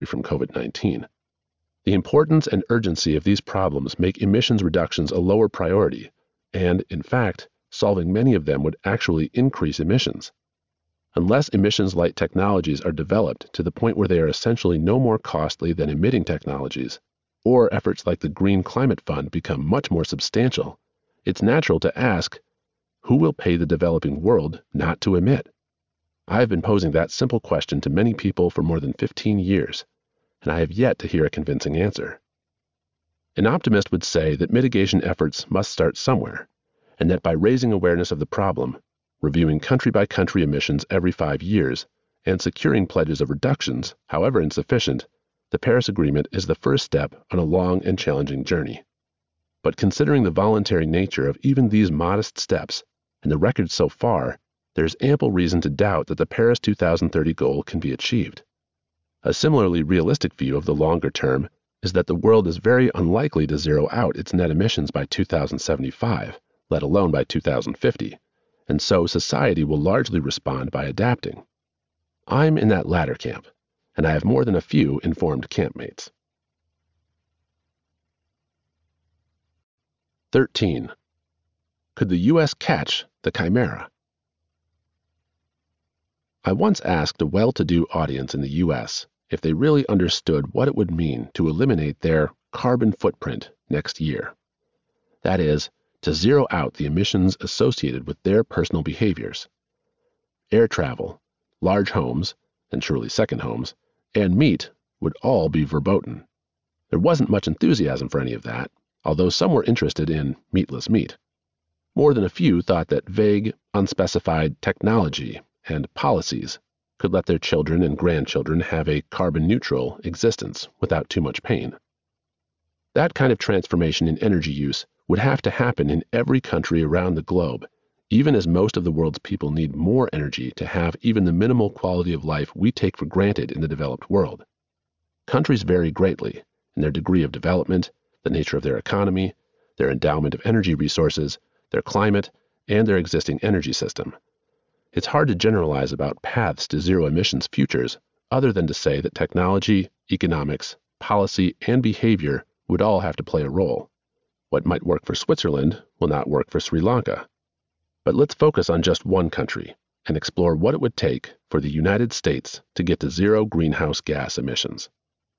from COVID-19. The importance and urgency of these problems make emissions reductions a lower priority, and, in fact, solving many of them would actually increase emissions. Unless emissions-light technologies are developed to the point where they are essentially no more costly than emitting technologies, or efforts like the Green Climate Fund become much more substantial, it's natural to ask, who will pay the developing world not to emit? I have been posing that simple question to many people for more than 15 years, and I have yet to hear a convincing answer. An optimist would say that mitigation efforts must start somewhere, and that by raising awareness of the problem, reviewing country-by-country emissions every 5 years, and securing pledges of reductions, however insufficient, the Paris Agreement is the first step on a long and challenging journey. But considering the voluntary nature of even these modest steps and the record so far, there is ample reason to doubt that the Paris 2030 goal can be achieved. A similarly realistic view of the longer term is that the world is very unlikely to zero out its net emissions by 2075, let alone by 2050, and so society will largely respond by adapting. I'm in that latter camp, and I have more than a few informed campmates. 13. Could the U.S. catch the Chimera? I once asked a well-to-do audience in the U.S. if they really understood what it would mean to eliminate their carbon footprint next year. That is, to zero out the emissions associated with their personal behaviors. Air travel, large homes, and surely second homes, and meat would all be verboten. There wasn't much enthusiasm for any of that, although some were interested in meatless meat. More than a few thought that vague, unspecified technology and policies could let their children and grandchildren have a carbon-neutral existence without too much pain. That kind of transformation in energy use would have to happen in every country around the globe, even as most of the world's people need more energy to have even the minimal quality of life we take for granted in the developed world. Countries vary greatly in their degree of development, the nature of their economy, their endowment of energy resources, their climate, and their existing energy system. It's hard to generalize about paths to zero emissions futures other than to say that technology, economics, policy, and behavior would all have to play a role. What might work for Switzerland will not work for Sri Lanka. But let's focus on just one country and explore what it would take for the United States to get to zero greenhouse gas emissions.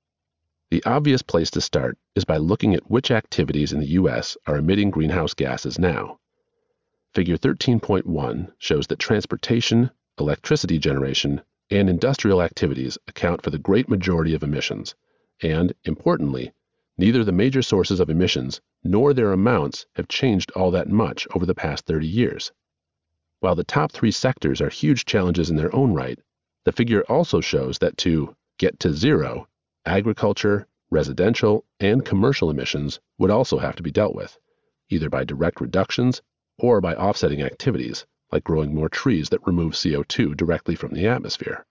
The obvious place to start is by looking at which activities in the U.S. are emitting greenhouse gases now. Figure 13.1 shows that transportation, electricity generation, and industrial activities account for the great majority of emissions, and, importantly, neither the major sources of emissions nor their amounts have changed all that much over the past 30 years. While the top 3 sectors are huge challenges in their own right, the figure also shows that to get to zero, agriculture, residential, and commercial emissions would also have to be dealt with, either by direct reductions or by offsetting activities, like growing more trees that remove CO2 directly from the atmosphere.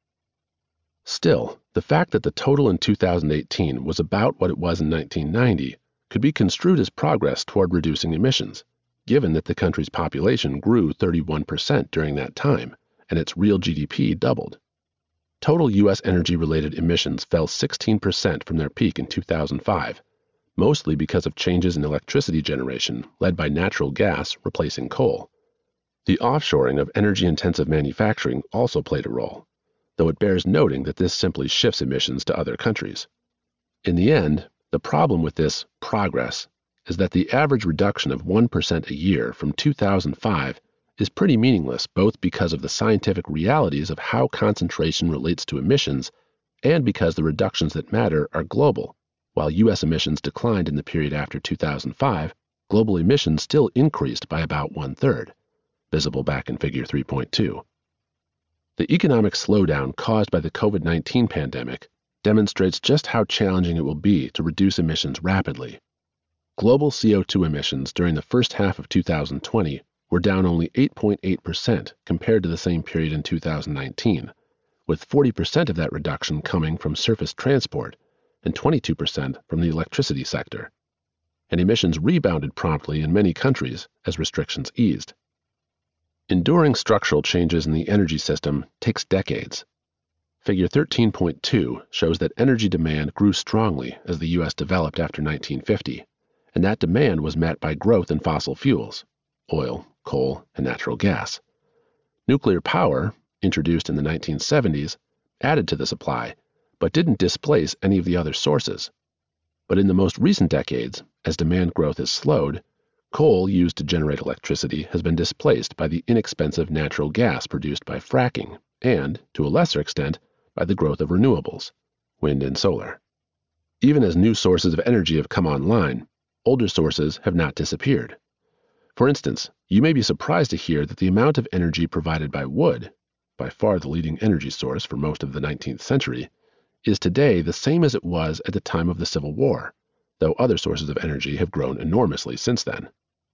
Still, the fact that the total in 2018 was about what it was in 1990 could be construed as progress toward reducing emissions, given that the country's population grew 31% during that time, and its real GDP doubled. Total U.S. energy-related emissions fell 16% from their peak in 2005, mostly because of changes in electricity generation led by natural gas replacing coal. The offshoring of energy-intensive manufacturing also played a role, though it bears noting that this simply shifts emissions to other countries. In the end, the problem with this progress is that the average reduction of 1% a year from 2005 is pretty meaningless, both because of the scientific realities of how concentration relates to emissions and because the reductions that matter are global. While U.S. emissions declined in the period after 2005, global emissions still increased by about 1/3, visible back in figure 3.2. The economic slowdown caused by the COVID-19 pandemic demonstrates just how challenging it will be to reduce emissions rapidly. Global CO2 emissions during the first half of 2020 were down only 8.8% compared to the same period in 2019, with 40% of that reduction coming from surface transport and 22% from the electricity sector. And emissions rebounded promptly in many countries as restrictions eased. Enduring structural changes in the energy system takes decades. Figure 13.2 shows that energy demand grew strongly as the U.S. developed after 1950, and that demand was met by growth in fossil fuels, oil, coal, and natural gas. Nuclear power, introduced in the 1970s, added to the supply, but didn't displace any of the other sources. But in the most recent decades, as demand growth has slowed, coal used to generate electricity has been displaced by the inexpensive natural gas produced by fracking and, to a lesser extent, by the growth of renewables, wind and solar. Even as new sources of energy have come online, older sources have not disappeared. For instance, you may be surprised to hear that the amount of energy provided by wood, by far the leading energy source for most of the 19th century, is today the same as it was at the time of the Civil War, though other sources of energy have grown enormously since then.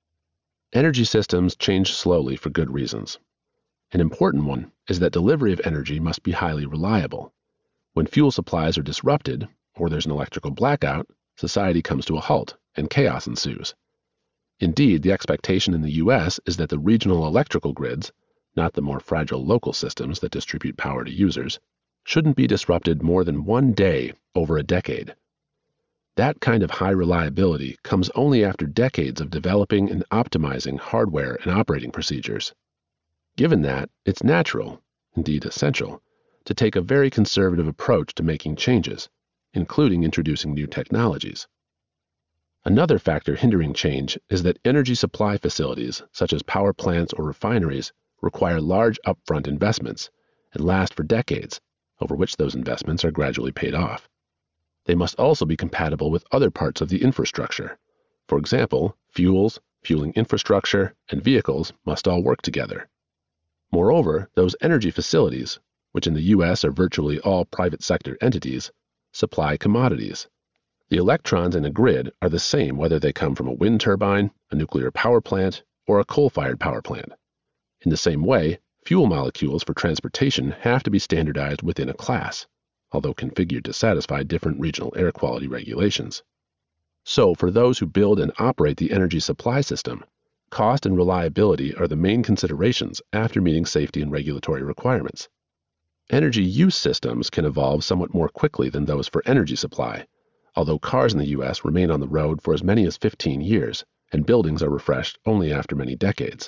Energy systems change slowly for good reasons. An important one is that delivery of energy must be highly reliable. When fuel supplies are disrupted, or there's an electrical blackout, society comes to a halt and chaos ensues. Indeed, the expectation in the U.S. is that the regional electrical grids, not the more fragile local systems that distribute power to users, shouldn't be disrupted more than one day over a decade. That kind of high reliability comes only after decades of developing and optimizing hardware and operating procedures. Given that, it's natural, indeed essential, to take a very conservative approach to making changes, including introducing new technologies. Another factor hindering change is that energy supply facilities, such as power plants or refineries, require large upfront investments and last for decades, over which those investments are gradually paid off. They must also be compatible with other parts of the infrastructure. For example, fuels, fueling infrastructure, and vehicles must all work together. Moreover, those energy facilities, which in the U.S. are virtually all private sector entities, supply commodities. The electrons in a grid are the same whether they come from a wind turbine, a nuclear power plant, or a coal-fired power plant. In the same way, fuel molecules for transportation have to be standardized within a class, although configured to satisfy different regional air quality regulations. So, for those who build and operate the energy supply system, cost and reliability are the main considerations after meeting safety and regulatory requirements. Energy use systems can evolve somewhat more quickly than those for energy supply, although cars in the U.S. remain on the road for as many as 15 years, and buildings are refreshed only after many decades.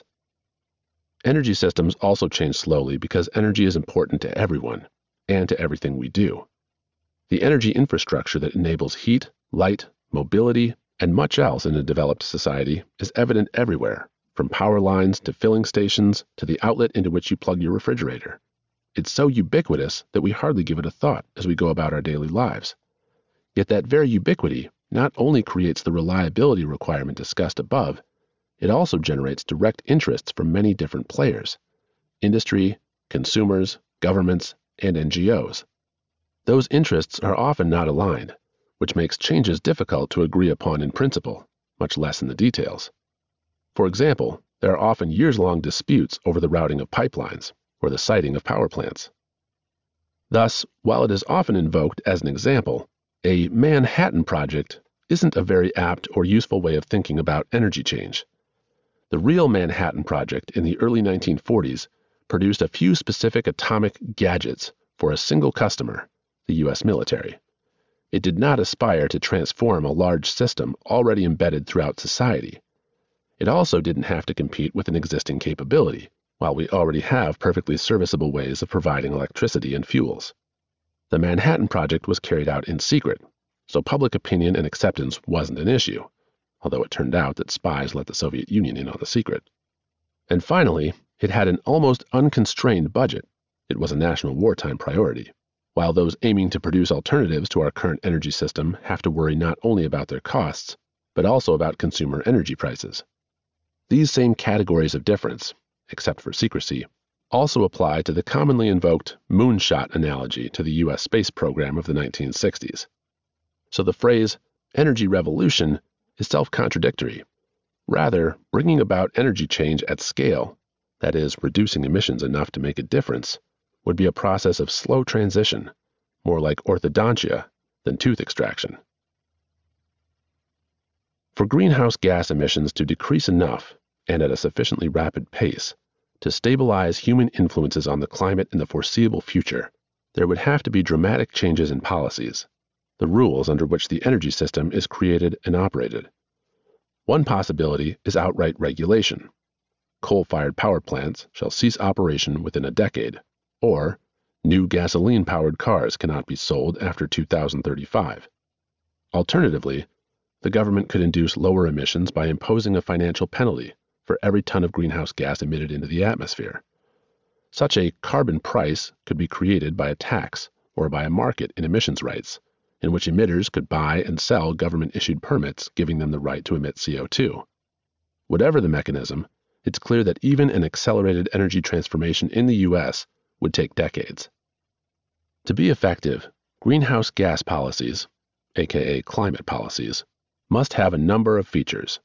Energy systems also change slowly because energy is important to everyone, and to everything we do. The energy infrastructure that enables heat, light, mobility, and much else in a developed society is evident everywhere, from power lines to filling stations to the outlet into which you plug your refrigerator. It's so ubiquitous that we hardly give it a thought as we go about our daily lives. Yet that very ubiquity not only creates the reliability requirement discussed above, it also generates direct interests from many different players: industry, consumers, governments, and NGOs. Those interests are often not aligned, which makes changes difficult to agree upon in principle, much less in the details. For example, there are often years-long disputes over the routing of pipelines or the siting of power plants. Thus, while it is often invoked as an example, a Manhattan Project isn't a very apt or useful way of thinking about energy change. The real Manhattan Project in the early 1940s produced a few specific atomic gadgets for a single customer, the U.S. military. It did not aspire to transform a large system already embedded throughout society. It also didn't have to compete with an existing capability, while we already have perfectly serviceable ways of providing electricity and fuels. The Manhattan Project was carried out in secret, so public opinion and acceptance wasn't an issue, although it turned out that spies let the Soviet Union in on the secret. And finally, it had an almost unconstrained budget. It was a national wartime priority, while those aiming to produce alternatives to our current energy system have to worry not only about their costs, but also about consumer energy prices. These same categories of difference, except for secrecy, also apply to the commonly invoked moonshot analogy to the U.S. space program of the 1960s. So the phrase energy revolution is self-contradictory. Rather, bringing about energy change at scale, that is, reducing emissions enough to make a difference, would be a process of slow transition, more like orthodontia than tooth extraction. For greenhouse gas emissions to decrease enough, and at a sufficiently rapid pace, to stabilize human influences on the climate in the foreseeable future, there would have to be dramatic changes in policies, the rules under which the energy system is created and operated. One possibility is outright regulation. Coal-fired power plants shall cease operation within a decade, or new gasoline-powered cars cannot be sold after 2035. Alternatively, the government could induce lower emissions by imposing a financial penalty for every ton of greenhouse gas emitted into the atmosphere. Such a carbon price could be created by a tax or by a market in emissions rights, in which emitters could buy and sell government-issued permits giving them the right to emit CO2. Whatever the mechanism, it's clear that even an accelerated energy transformation in the U.S. would take decades. To be effective, greenhouse gas policies, aka climate policies, must have a number of features.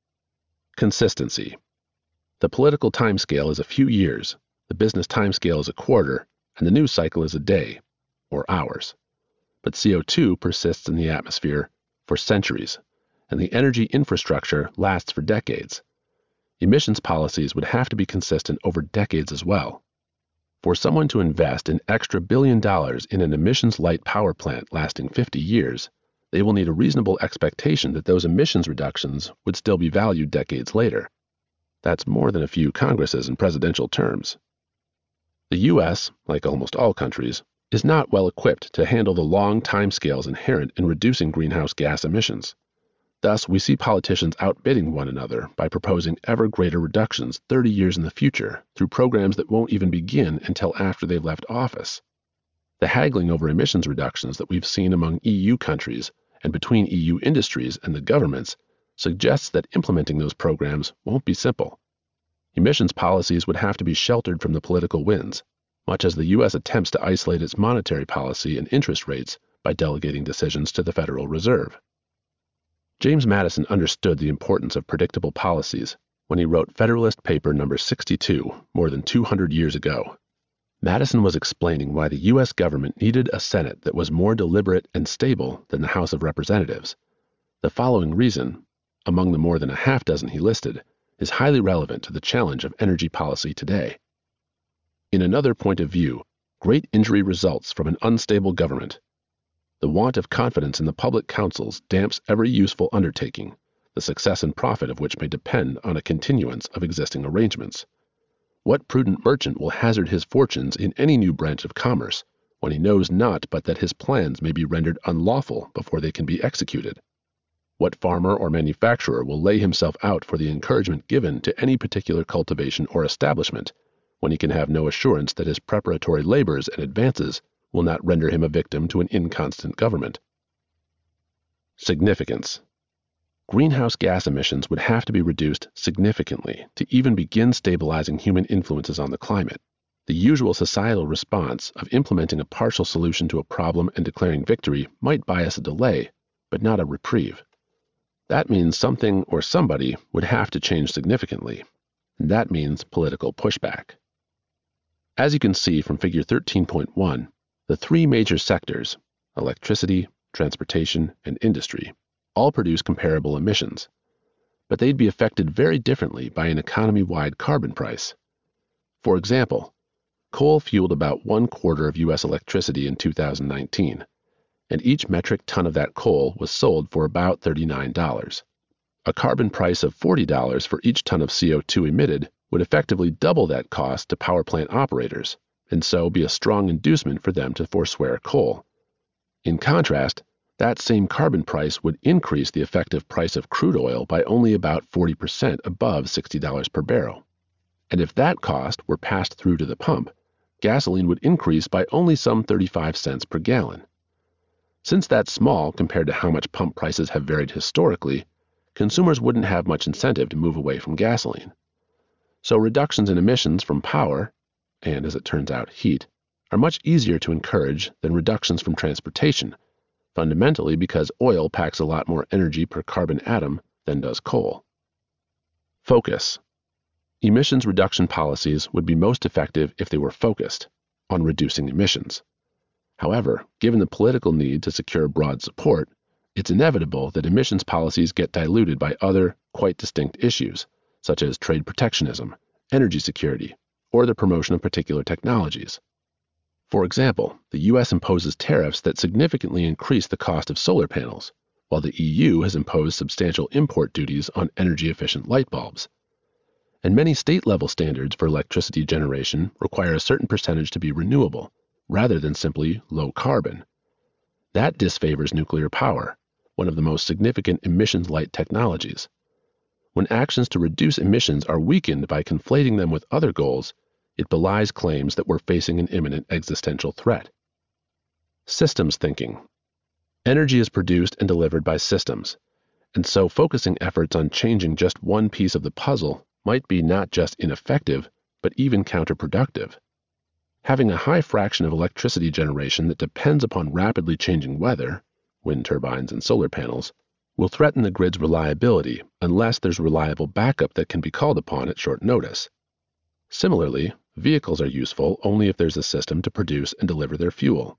Consistency. The political timescale is a few years, the business timescale is a quarter, and the news cycle is a day, or hours. But CO2 persists in the atmosphere for centuries, and the energy infrastructure lasts for decades. Emissions policies would have to be consistent over decades as well. For someone to invest an extra $1 billion in an emissions-light power plant lasting 50 years, they will need a reasonable expectation that those emissions reductions would still be valued decades later. That's more than a few Congresses and presidential terms. The U.S., like almost all countries, is not well equipped to handle the long timescales inherent in reducing greenhouse gas emissions. Thus, we see politicians outbidding one another by proposing ever greater reductions 30 years in the future through programs that won't even begin until after they've left office. The haggling over emissions reductions that we've seen among EU countries and between EU industries and the governments suggests that implementing those programs won't be simple. Emissions policies would have to be sheltered from the political winds, much as the U.S. attempts to isolate its monetary policy and interest rates by delegating decisions to the Federal Reserve. James Madison understood the importance of predictable policies when he wrote Federalist Paper No. 62 more than 200 years ago. Madison was explaining why the U.S. government needed a Senate that was more deliberate and stable than the House of Representatives. The following reason, among the more than a half dozen he listed, is highly relevant to the challenge of energy policy today. In another point of view, great injury results from an unstable government. The want of confidence in the public councils damps every useful undertaking, the success and profit of which may depend on a continuance of existing arrangements. What prudent merchant will hazard his fortunes in any new branch of commerce when he knows not but that his plans may be rendered unlawful before they can be executed? What farmer or manufacturer will lay himself out for the encouragement given to any particular cultivation or establishment when he can have no assurance that his preparatory labors and advances will not render him a victim to an inconstant government? Significance. Greenhouse gas emissions would have to be reduced significantly to even begin stabilizing human influences on the climate. The usual societal response of implementing a partial solution to a problem and declaring victory might buy us a delay, but not a reprieve. That means something or somebody would have to change significantly, and that means political pushback. As you can see from Figure 13.1, the three major sectors, electricity, transportation, and industry, all produce comparable emissions, but they'd be affected very differently by an economy-wide carbon price. For example, coal fueled about 1/4 of U.S. electricity in 2019, and each metric ton of that coal was sold for about $39. A carbon price of $40 for each ton of CO2 emitted would effectively double that cost to power plant operators, and so be a strong inducement for them to forswear coal. In contrast, that same carbon price would increase the effective price of crude oil by only about 40% above $60 per barrel. And if that cost were passed through to the pump, gasoline would increase by only some 35 cents per gallon. Since that's small compared to how much pump prices have varied historically, consumers wouldn't have much incentive to move away from gasoline. So reductions in emissions from power, and as it turns out, heat, are much easier to encourage than reductions from transportation, fundamentally because oil packs a lot more energy per carbon atom than does coal. Focus. Emissions reduction policies would be most effective if they were focused on reducing emissions. However, given the political need to secure broad support, it's inevitable that emissions policies get diluted by other, quite distinct issues, such as trade protectionism, energy security, or the promotion of particular technologies. For example, the US imposes tariffs that significantly increase the cost of solar panels, while the EU has imposed substantial import duties on energy-efficient light bulbs. And many state-level standards for electricity generation require a certain percentage to be renewable, rather than simply low carbon. That disfavors nuclear power, one of the most significant emissions-light technologies. When actions to reduce emissions are weakened by conflating them with other goals, it belies claims that we're facing an imminent existential threat. Systems thinking. Energy is produced and delivered by systems, and so focusing efforts on changing just one piece of the puzzle might be not just ineffective, but even counterproductive. Having a high fraction of electricity generation that depends upon rapidly changing weather, wind turbines and solar panels, will threaten the grid's reliability unless there's reliable backup that can be called upon at short notice. Similarly, vehicles are useful only if there's a system to produce and deliver their fuel.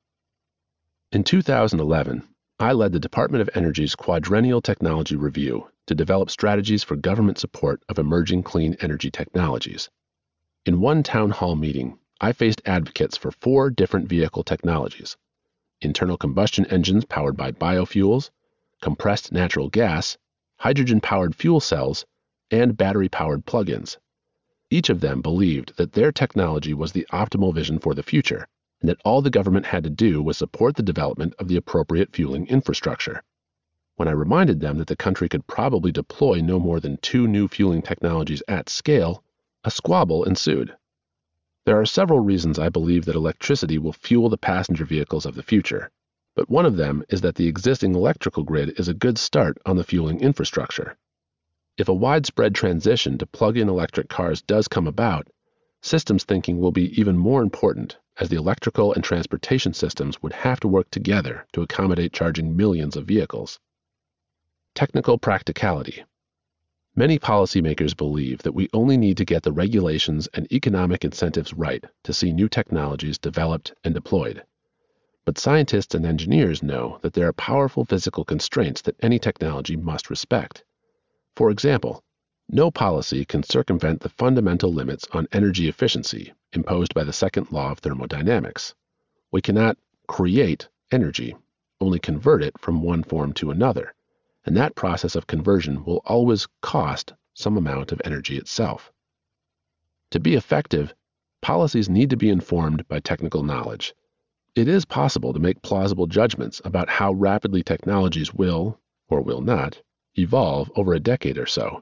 In 2011, I led the Department of Energy's Quadrennial Technology Review to develop strategies for government support of emerging clean energy technologies. In one town hall meeting, I faced advocates for 4 different vehicle technologies: internal combustion engines powered by biofuels, compressed natural gas, hydrogen-powered fuel cells, and battery-powered plug-ins. Each of them believed that their technology was the optimal vision for the future, and that all the government had to do was support the development of the appropriate fueling infrastructure. When I reminded them that the country could probably deploy no more than 2 new fueling technologies at scale, a squabble ensued. There are several reasons I believe that electricity will fuel the passenger vehicles of the future, but one of them is that the existing electrical grid is a good start on the fueling infrastructure. If a widespread transition to plug-in electric cars does come about, systems thinking will be even more important, as the electrical and transportation systems would have to work together to accommodate charging millions of vehicles. Technical practicality. Many policymakers believe that we only need to get the regulations and economic incentives right to see new technologies developed and deployed. But scientists and engineers know that there are powerful physical constraints that any technology must respect. For example, no policy can circumvent the fundamental limits on energy efficiency imposed by the second law of thermodynamics. We cannot create energy, only convert it from one form to another, and that process of conversion will always cost some amount of energy itself. To be effective, policies need to be informed by technical knowledge. It is possible to make plausible judgments about how rapidly technologies will, or will not, evolve over a decade or so.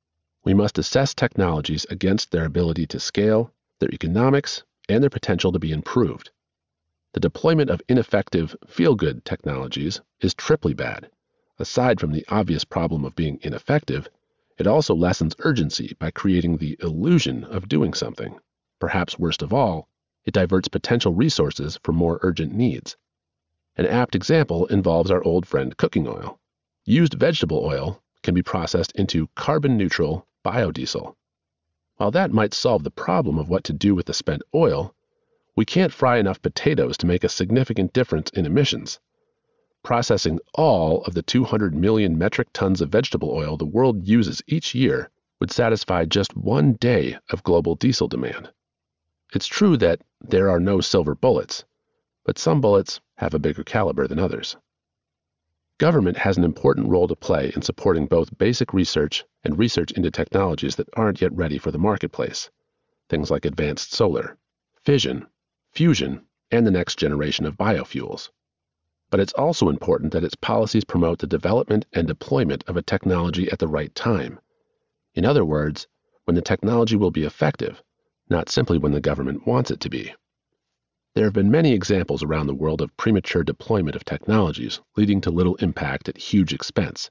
We must assess technologies against their ability to scale, their economics, and their potential to be improved. The deployment of ineffective, feel-good technologies is triply bad. Aside from the obvious problem of being ineffective, it also lessens urgency by creating the illusion of doing something. Perhaps worst of all, it diverts potential resources for more urgent needs. An apt example involves our old friend cooking oil. Used vegetable oil can be processed into carbon-neutral biodiesel. While that might solve the problem of what to do with the spent oil, we can't fry enough potatoes to make a significant difference in emissions. Processing all of the 200 million metric tons of vegetable oil the world uses each year would satisfy just 1 day of global diesel demand. It's true that there are no silver bullets, but some bullets have a bigger caliber than others. Government has an important role to play in supporting both basic research and research into technologies that aren't yet ready for the marketplace, things like advanced solar, fission, fusion, and the next generation of biofuels. But it's also important that its policies promote the development and deployment of a technology at the right time. In other words, when the technology will be effective, not simply when the government wants it to be. There have been many examples around the world of premature deployment of technologies leading to little impact at huge expense.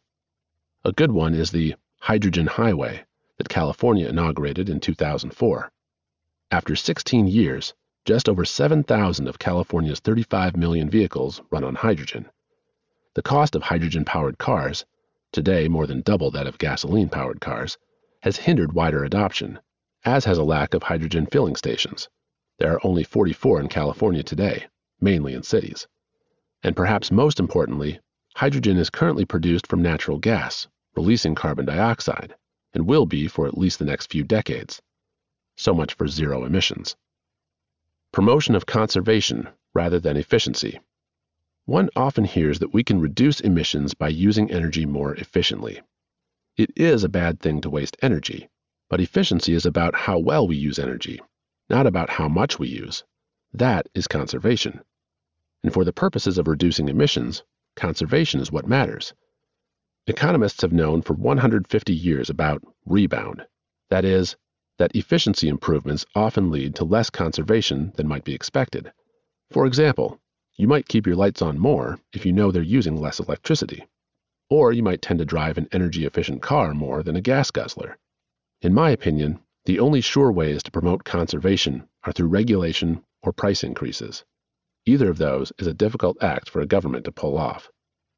A good one is the Hydrogen Highway that California inaugurated in 2004. After 16 years, just over 7,000 of California's 35 million vehicles run on hydrogen. The cost of hydrogen-powered cars, today more than double that of gasoline-powered cars, has hindered wider adoption, as has a lack of hydrogen filling stations. There are only 44 in California today, mainly in cities. And perhaps most importantly, hydrogen is currently produced from natural gas, releasing carbon dioxide, and will be for at least the next few decades. So much for zero emissions. Promotion of conservation rather than efficiency. One often hears that we can reduce emissions by using energy more efficiently. It is a bad thing to waste energy, but efficiency is about how well we use energy, not about how much we use. That is conservation. And for the purposes of reducing emissions, conservation is what matters. Economists have known for 150 years about rebound. That is, that efficiency improvements often lead to less conservation than might be expected. For example, you might keep your lights on more if you know they're using less electricity. Or you might tend to drive an energy-efficient car more than a gas guzzler. In my opinion, the only sure ways to promote conservation are through regulation or price increases. Either of those is a difficult act for a government to pull off.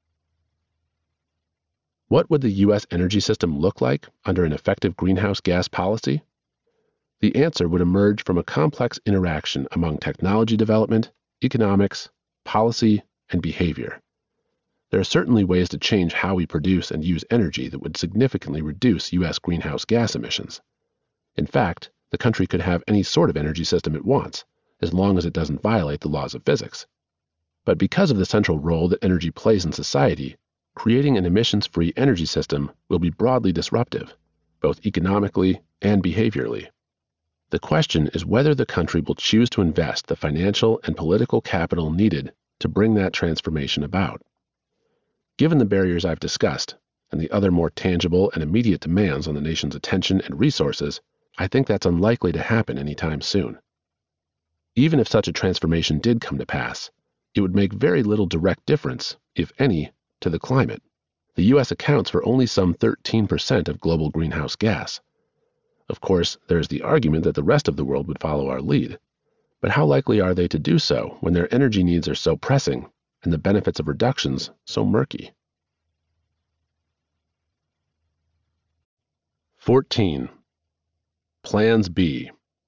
What would the U.S. energy system look like under an effective greenhouse gas policy? The answer would emerge from a complex interaction among technology development, economics, policy, and behavior. There are certainly ways to change how we produce and use energy that would significantly reduce U.S. greenhouse gas emissions. In fact, the country could have any sort of energy system it wants, as long as it doesn't violate the laws of physics. But because of the central role that energy plays in society, creating an emissions-free energy system will be broadly disruptive, both economically and behaviorally. The question is whether the country will choose to invest the financial and political capital needed to bring that transformation about. Given the barriers I've discussed, and the other more tangible and immediate demands on the nation's attention and resources, I think that's unlikely to happen anytime soon. Even if such a transformation did come to pass, it would make very little direct difference, if any, to the climate. The U.S. accounts for only some 13% of global greenhouse gas. Of course, there is the argument that the rest of the world would follow our lead. But how likely are they to do so when their energy needs are so pressing and the benefits of reductions so murky? 14. Plans B.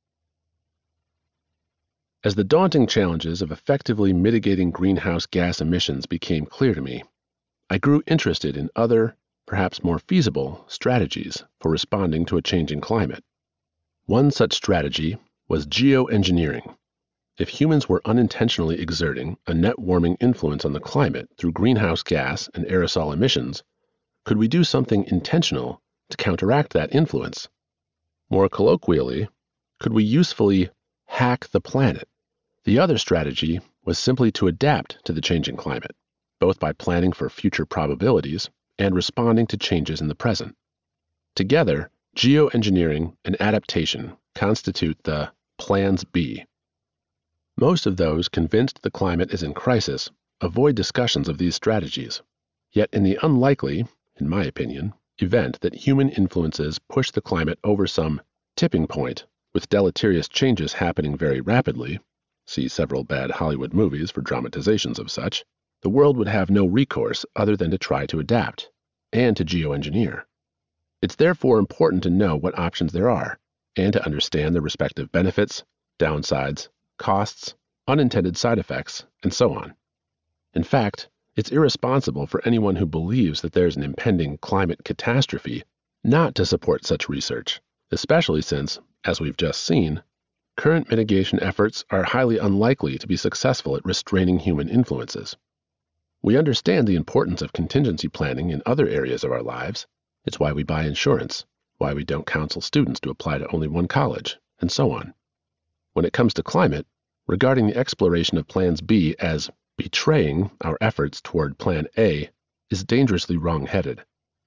As the daunting challenges of effectively mitigating greenhouse gas emissions became clear to me, I grew interested in other, perhaps more feasible, strategies for responding to a changing climate. One such strategy was geoengineering. If humans were unintentionally exerting a net warming influence on the climate through greenhouse gas and aerosol emissions, could we do something intentional to counteract that influence? More colloquially, could we usefully hack the planet? The other strategy was simply to adapt to the changing climate, both by planning for future probabilities and responding to changes in the present. Together, geoengineering and adaptation constitute the Plans B. Most of those convinced the climate is in crisis avoid discussions of these strategies. Yet in the unlikely, in my opinion, event that human influences push the climate over some tipping point with deleterious changes happening very rapidly, see several bad Hollywood movies for dramatizations of such, the world would have no recourse other than to try to adapt and to geoengineer. It's therefore important to know what options there are and to understand the respective benefits, downsides, costs, unintended side effects, and so on. In fact, it's irresponsible for anyone who believes that there's an impending climate catastrophe not to support such research, especially since, as we've just seen, current mitigation efforts are highly unlikely to be successful at restraining human influences. We understand the importance of contingency planning in other areas of our lives. It's why we buy insurance, why we don't counsel students to apply to only one college, and so on. When it comes to climate, regarding the exploration of Plans B as betraying our efforts toward Plan A is dangerously wrong-headed.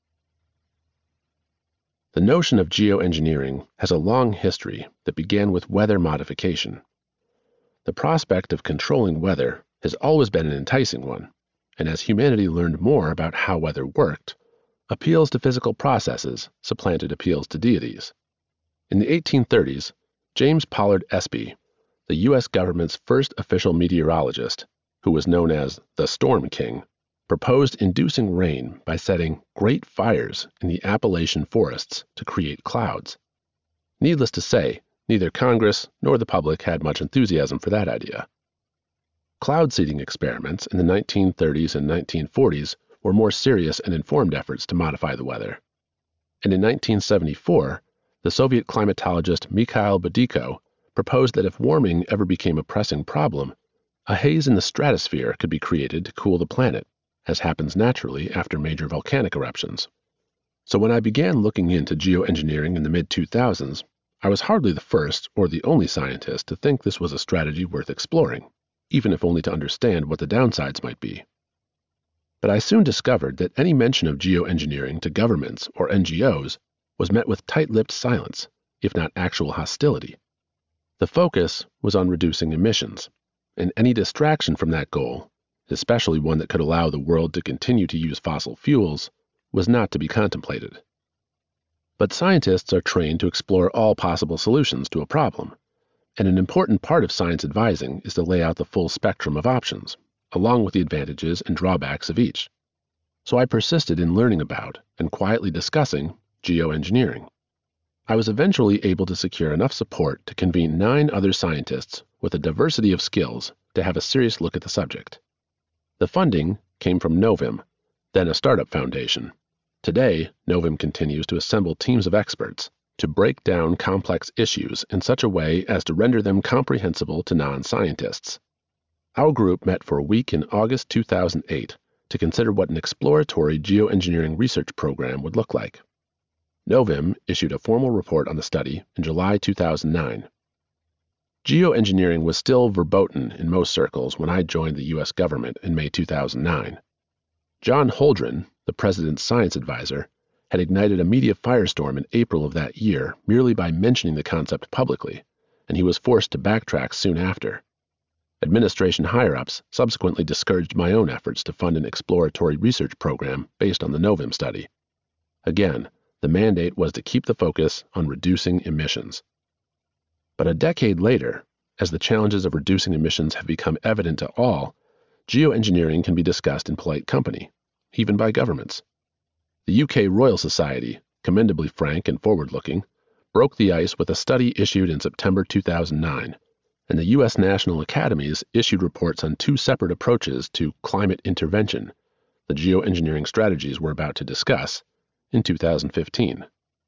The notion of geoengineering has a long history that began with weather modification. The prospect of controlling weather has always been an enticing one, and as humanity learned more about how weather worked, appeals to physical processes supplanted appeals to deities. In the 1830s, James Pollard Espy, the U.S. government's first official meteorologist, who was known as the Storm King, proposed inducing rain by setting great fires in the Appalachian forests to create clouds. Needless to say, neither Congress nor the public had much enthusiasm for that idea. Cloud seeding experiments in the 1930s and 1940s were more serious and informed efforts to modify the weather. And in 1974, the Soviet climatologist Mikhail Budiko proposed that if warming ever became a pressing problem, A haze in the stratosphere could be created to cool the planet, as happens naturally after major volcanic eruptions. So when I began looking into geoengineering in the mid-2000s, I was hardly the first or the only scientist to think this was a strategy worth exploring, even if only to understand what the downsides might be. But I soon discovered that any mention of geoengineering to governments or NGOs was met with tight-lipped silence, if not actual hostility. The focus was on reducing emissions, and any distraction from that goal, especially one that could allow the world to continue to use fossil fuels, was not to be contemplated. But scientists are trained to explore all possible solutions to a problem, and an important part of science advising is to lay out the full spectrum of options, along with the advantages and drawbacks of each. So I persisted in learning about and quietly discussing geoengineering. I was eventually able to secure enough support to convene 9 other scientists with a diversity of skills to have a serious look at the subject. The funding came from Novim, then a startup foundation. Today, Novim continues to assemble teams of experts to break down complex issues in such a way as to render them comprehensible to non-scientists. Our group met for a week in August 2008 to consider what an exploratory geoengineering research program would look like. Novim issued a formal report on the study in July 2009. Geoengineering was still verboten in most circles when I joined the U.S. government in May 2009. John Holdren, the president's science advisor, had ignited a media firestorm in April of that year merely by mentioning the concept publicly, and he was forced to backtrack soon after. Administration higher-ups subsequently discouraged my own efforts to fund an exploratory research program based on the Novim study. Again, the mandate was to keep the focus on reducing emissions. But a decade later, as the challenges of reducing emissions have become evident to all, geoengineering can be discussed in polite company, even by governments. The UK Royal Society, commendably frank and forward-looking, broke the ice with a study issued in September 2009, and the U.S. National Academies issued reports on 2 separate approaches to climate intervention, the geoengineering strategies we're about to discuss, in 2015.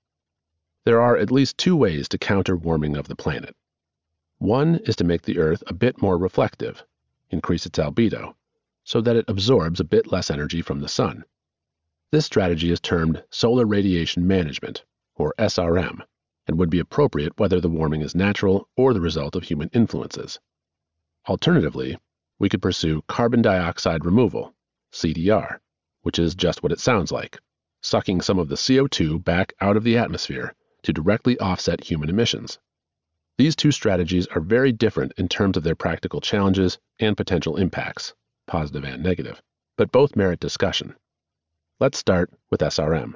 There are at least 2 ways to counter warming of the planet. One is to make the Earth a bit more reflective, increase its albedo, so that it absorbs a bit less energy from the sun. This strategy is termed solar radiation management, or SRM, and would be appropriate whether the warming is natural or the result of human influences. Alternatively, we could pursue carbon dioxide removal, CDR, which is just what it sounds like, sucking some of the CO2 back out of the atmosphere to directly offset human emissions. These 2 strategies are very different in terms of their practical challenges and potential impacts, positive and negative, but both merit discussion. Let's start with SRM.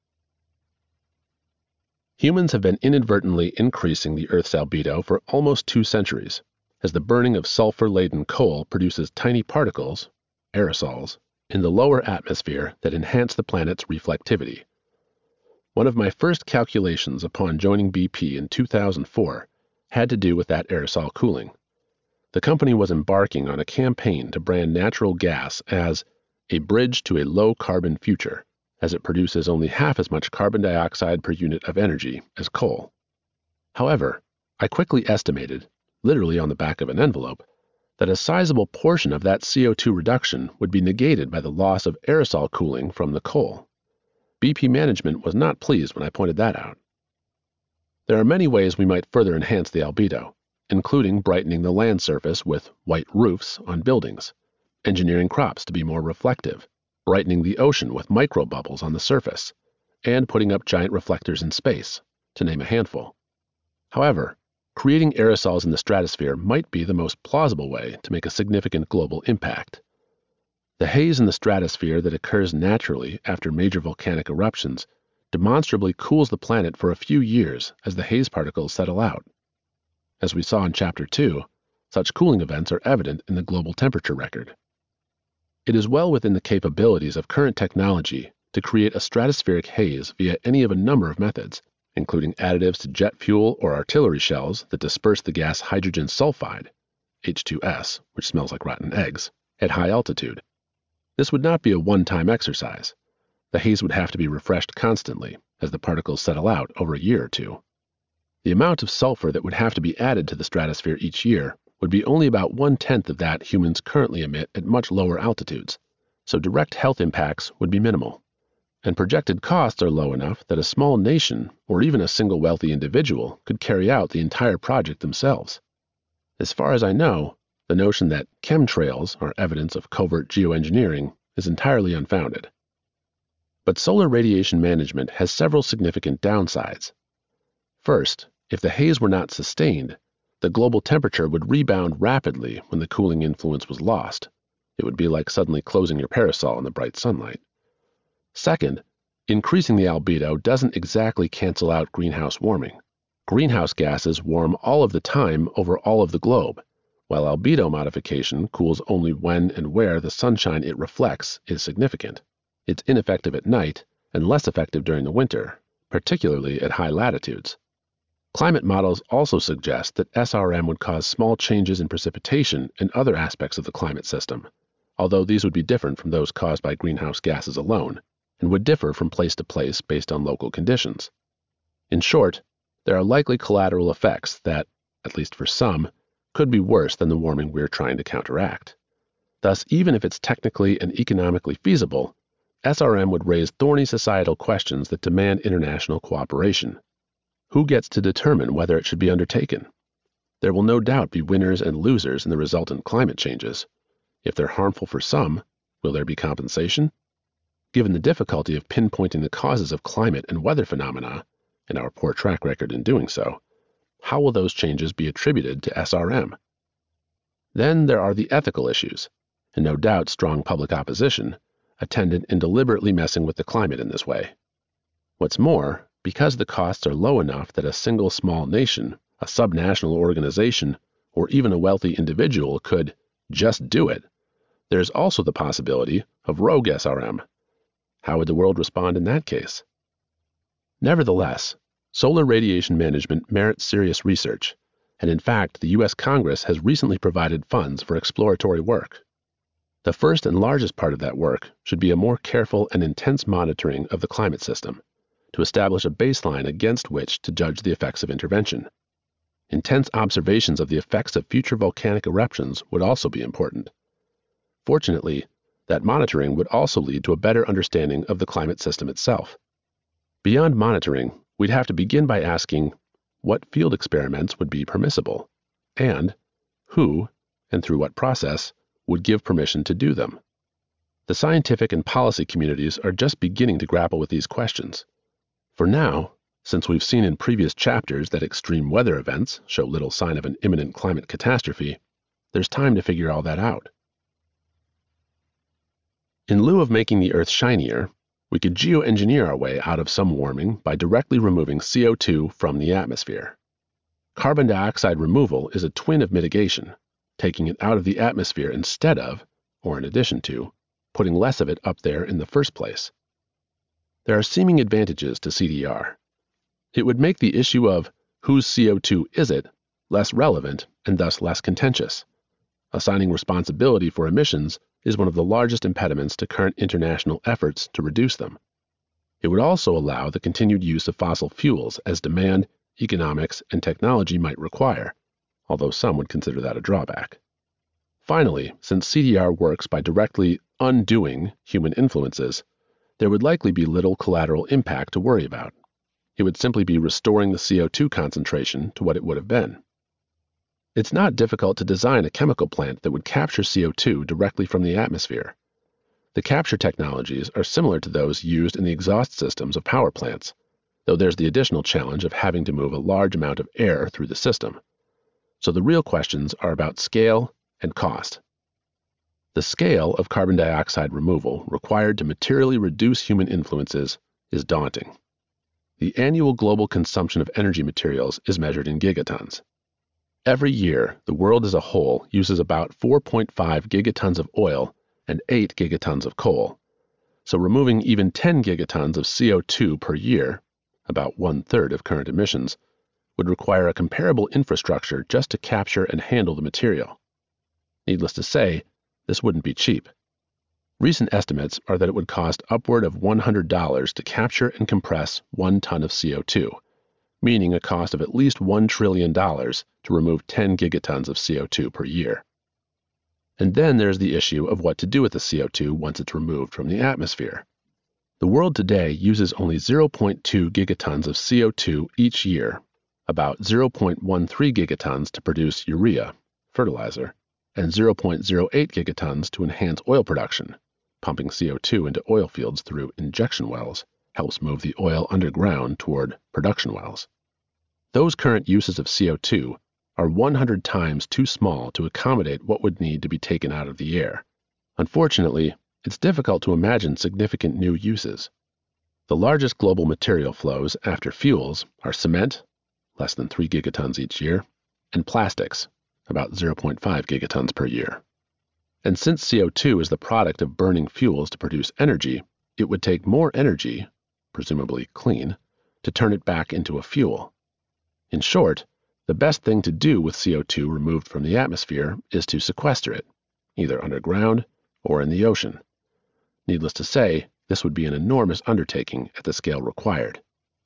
Humans have been inadvertently increasing the Earth's albedo for almost 2 centuries, as the burning of sulfur-laden coal produces tiny particles, aerosols, in the lower atmosphere that enhance the planet's reflectivity. One of my first calculations upon joining BP in 2004 had to do with that aerosol cooling. The company was embarking on a campaign to brand natural gas as a bridge to a low-carbon future, as it produces only half as much carbon dioxide per unit of energy as coal. However, I quickly estimated, literally on the back of an envelope, that a sizable portion of that CO2 reduction would be negated by the loss of aerosol cooling from the coal. BP management was not pleased when I pointed that out. There are many ways we might further enhance the albedo, including brightening the land surface with white roofs on buildings, engineering crops to be more reflective, brightening the ocean with microbubbles on the surface, and putting up giant reflectors in space, to name a handful. However, creating aerosols in the stratosphere might be the most plausible way to make a significant global impact. The haze in the stratosphere that occurs naturally after major volcanic eruptions demonstrably cools the planet for a few years as the haze particles settle out. As we saw in Chapter 2, such cooling events are evident in the global temperature record. It is well within the capabilities of current technology to create a stratospheric haze via any of a number of methods, including additives to jet fuel or artillery shells that disperse the gas hydrogen sulfide, H2S, which smells like rotten eggs, at high altitude. This would not be a one-time exercise. The haze would have to be refreshed constantly as the particles settle out over a year or 2. The amount of sulfur that would have to be added to the stratosphere each year would be only about 1/10 of that humans currently emit at much lower altitudes, so direct health impacts would be minimal. And projected costs are low enough that a small nation or even a single wealthy individual could carry out the entire project themselves. As far as I know, the notion that chemtrails are evidence of covert geoengineering is entirely unfounded. But solar radiation management has several significant downsides. First, if the haze were not sustained, the global temperature would rebound rapidly when the cooling influence was lost. It would be like suddenly closing your parasol in the bright sunlight. Second, increasing the albedo doesn't exactly cancel out greenhouse warming. Greenhouse gases warm all of the time over all of the globe, while albedo modification cools only when and where the sunshine it reflects is significant. It's ineffective at night and less effective during the winter, particularly at high latitudes. Climate models also suggest that SRM would cause small changes in precipitation and other aspects of the climate system, although these would be different from those caused by greenhouse gases alone, and would differ from place to place based on local conditions. In short, there are likely collateral effects that, at least for some, could be worse than the warming we're trying to counteract. Thus, even if it's technically and economically feasible, SRM would raise thorny societal questions that demand international cooperation. Who gets to determine whether it should be undertaken? There will no doubt be winners and losers in the resultant climate changes. If they're harmful for some, will there be compensation? Given the difficulty of pinpointing the causes of climate and weather phenomena, and our poor track record in doing so, how will those changes be attributed to SRM? Then there are the ethical issues, and no doubt strong public opposition, attendant in deliberately messing with the climate in this way. What's more, because the costs are low enough that a single small nation, a subnational organization, or even a wealthy individual could just do it, there's also the possibility of rogue SRM. How would the world respond in that case? Nevertheless, solar radiation management merits serious research, and in fact, the U.S. Congress has recently provided funds for exploratory work. The first and largest part of that work should be a more careful and intense monitoring of the climate system, to establish a baseline against which to judge the effects of intervention. Intense observations of the effects of future volcanic eruptions would also be important. Fortunately, that monitoring would also lead to a better understanding of the climate system itself. Beyond monitoring, we'd have to begin by asking what field experiments would be permissible, and who, and through what process, would give permission to do them. The scientific and policy communities are just beginning to grapple with these questions. For now, since we've seen in previous chapters that extreme weather events show little sign of an imminent climate catastrophe, there's time to figure all that out. In lieu of making the Earth shinier, we could geoengineer our way out of some warming by directly removing CO2 from the atmosphere. Carbon dioxide removal is a twin of mitigation, taking it out of the atmosphere instead of, or in addition to, putting less of it up there in the first place. There are seeming advantages to CDR. It would make the issue of whose CO2 is it less relevant and thus less contentious. Assigning responsibility for emissions is one of the largest impediments to current international efforts to reduce them. It would also allow the continued use of fossil fuels as demand, economics, and technology might require, although some would consider that a drawback. Finally, since CDR works by directly undoing human influences, there would likely be little collateral impact to worry about. It would simply be restoring the CO2 concentration to what it would have been. It's not difficult to design a chemical plant that would capture CO2 directly from the atmosphere. The capture technologies are similar to those used in the exhaust systems of power plants, though there's the additional challenge of having to move a large amount of air through the system. So the real questions are about scale and cost. The scale of carbon dioxide removal required to materially reduce human influences is daunting. The annual global consumption of energy materials is measured in gigatons. Every year, the world as a whole uses about 4.5 gigatons of oil and 8 gigatons of coal. So removing even 10 gigatons of CO2 per year, about 1/3 of current emissions, would require a comparable infrastructure just to capture and handle the material. Needless to say, this wouldn't be cheap. Recent estimates are that it would cost upward of $100 to capture and compress 1 ton of CO2, meaning a cost of at least $1 trillion to remove 10 gigatons of CO2 per year. And then there's the issue of what to do with the CO2 once it's removed from the atmosphere. The world today uses only 0.2 gigatons of CO2 each year, about 0.13 gigatons to produce urea, fertilizer, and 0.08 gigatons to enhance oil production. Pumping CO2 into oil fields through injection wells helps move the oil underground toward production wells. Those current uses of CO2 are 100 times too small to accommodate what would need to be taken out of the air. Unfortunately, it's difficult to imagine significant new uses. The largest global material flows after fuels are cement, less than 3 gigatons each year, and plastics, about 0.5 gigatons per year. And since CO2 is the product of burning fuels to produce energy, it would take more energy, presumably clean, to turn it back into a fuel. In short, the best thing to do with CO2 removed from the atmosphere is to sequester it, either underground or in the ocean. Needless to say, this would be an enormous undertaking at the scale required.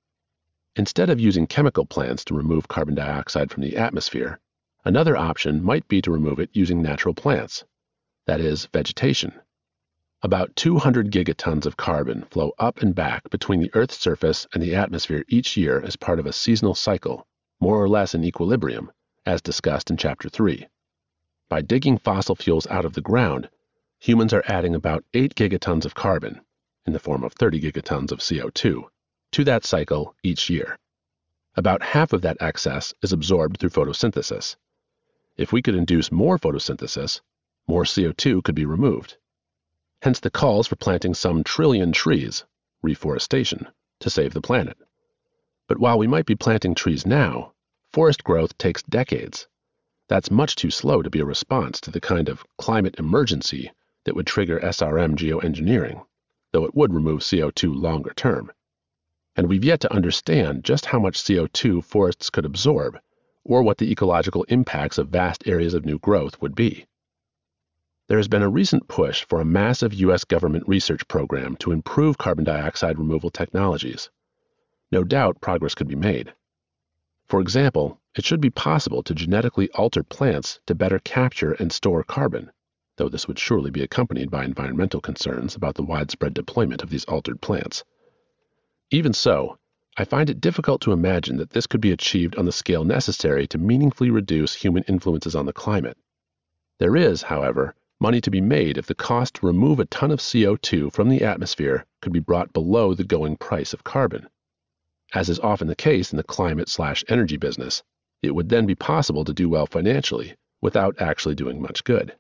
Instead of using chemical plants to remove carbon dioxide from the atmosphere, another option might be to remove it using natural plants, that is, vegetation. About 200 gigatons of carbon flow up and back between the Earth's surface and the atmosphere each year as part of a seasonal cycle, more or less in equilibrium, as discussed in Chapter 3. By digging fossil fuels out of the ground, humans are adding about 8 gigatons of carbon, in the form of 30 gigatons of CO2, to that cycle each year. About half of that excess is absorbed through photosynthesis. If we could induce more photosynthesis, more CO2 could be removed. Hence the calls for planting some trillion trees, reforestation, to save the planet. But while we might be planting trees now, forest growth takes decades. That's much too slow to be a response to the kind of climate emergency that would trigger SRM geoengineering, though it would remove CO2 longer term. And we've yet to understand just how much CO2 forests could absorb, or what the ecological impacts of vast areas of new growth would be. There has been a recent push for a massive U.S. government research program to improve carbon dioxide removal technologies. No doubt progress could be made. For example, it should be possible to genetically alter plants to better capture and store carbon, though this would surely be accompanied by environmental concerns about the widespread deployment of these altered plants. Even so, I find it difficult to imagine that this could be achieved on the scale necessary to meaningfully reduce human influences on the climate. There is, however, money to be made if the cost to remove a ton of CO2 from the atmosphere could be brought below the going price of carbon. As is often the case in the climate/energy business, it would then be possible to do well financially without actually doing much good.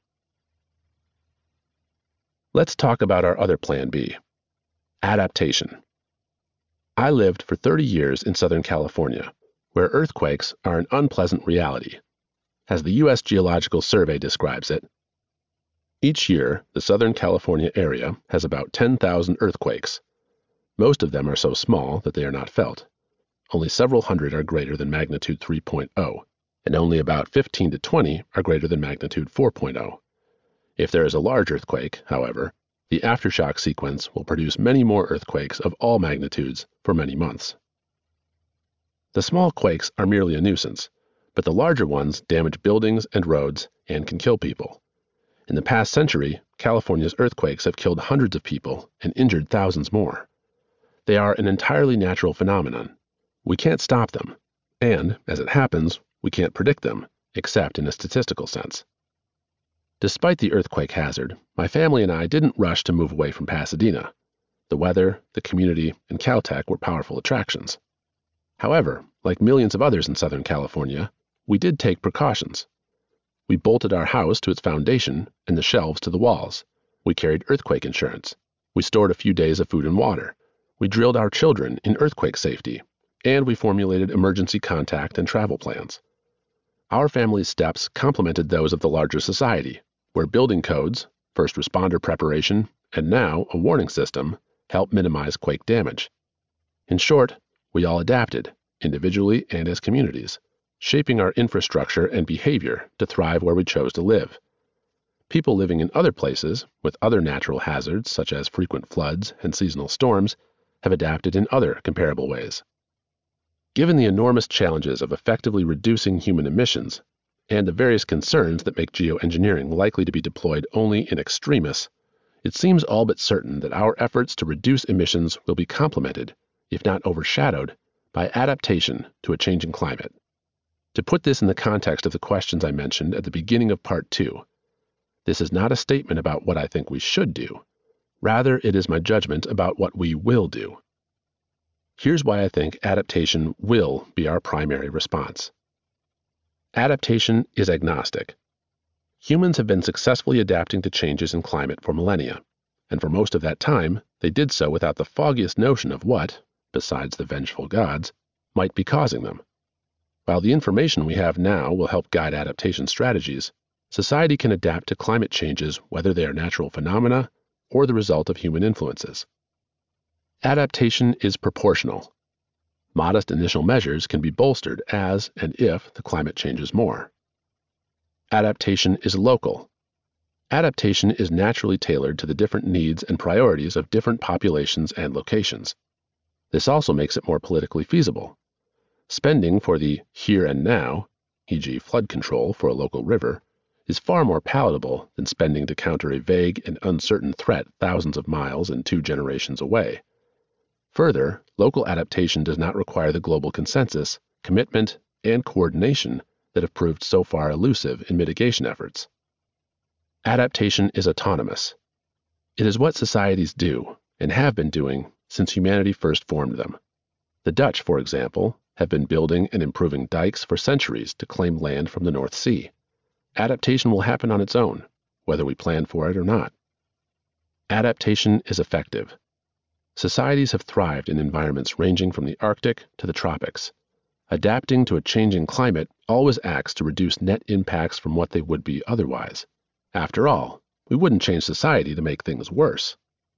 Let's talk about our other Plan B, adaptation. I lived for 30 years in Southern California, where earthquakes are an unpleasant reality. As the U.S. Geological Survey describes it, each year, the Southern California area has about 10,000 earthquakes. Most of them are so small that they are not felt. Only several hundred are greater than magnitude 3.0, and only about 15 to 20 are greater than magnitude 4.0. If there is a large earthquake, however, the aftershock sequence will produce many more earthquakes of all magnitudes for many months. The small quakes are merely a nuisance, but the larger ones damage buildings and roads and can kill people. In the past century, California's earthquakes have killed hundreds of people and injured thousands more. They are an entirely natural phenomenon. We can't stop them, and, as it happens, we can't predict them, except in a statistical sense. Despite the earthquake hazard, my family and I didn't rush to move away from Pasadena. The weather, the community, and Caltech were powerful attractions. However, like millions of others in Southern California, we did take precautions. We bolted our house to its foundation and the shelves to the walls. We carried earthquake insurance. We stored a few days of food and water. We drilled our children in earthquake safety, and we formulated emergency contact and travel plans. Our family's steps complemented those of the larger society, where building codes, first responder preparation, and now a warning system help minimize quake damage. In short, we all adapted, individually and as communities, shaping our infrastructure and behavior to thrive where we chose to live. People living in other places, with other natural hazards such as frequent floods and seasonal storms, have adapted in other comparable ways. Given the enormous challenges of effectively reducing human emissions and the various concerns that make geoengineering likely to be deployed only in extremis, it seems all but certain that our efforts to reduce emissions will be complemented, if not overshadowed, by adaptation to a changing climate. To put this in the context of the questions I mentioned at the beginning of Part 2, this is not a statement about what I think we should do. Rather, it is my judgment about what we will do. Here's why I think adaptation will be our primary response. Adaptation is agnostic. Humans have been successfully adapting to changes in climate for millennia, and for most of that time, they did so without the foggiest notion of what, besides the vengeful gods, might be causing them. While the information we have now will help guide adaptation strategies, society can adapt to climate changes whether they are natural phenomena or the result of human influences. Adaptation is proportional. Modest initial measures can be bolstered as and if the climate changes more. Adaptation is local. Adaptation is naturally tailored to the different needs and priorities of different populations and locations. This also makes it more politically feasible. Spending for the here and now, e.g. flood control for a local river, is far more palatable than spending to counter a vague and uncertain threat thousands of miles and 2 generations away. Further, local adaptation does not require the global consensus, commitment, and coordination that have proved so far elusive in mitigation efforts. Adaptation is autonomous. It is what societies do, and have been doing, since humanity first formed them. The Dutch, for example, have been building and improving dikes for centuries to claim land from the North Sea. Adaptation will happen on its own, whether we plan for it or not. Adaptation is effective. Societies have thrived in environments ranging from the Arctic to the tropics. Adapting to a changing climate always acts to reduce net impacts from what they would be otherwise. After all, we wouldn't change society to make things worse.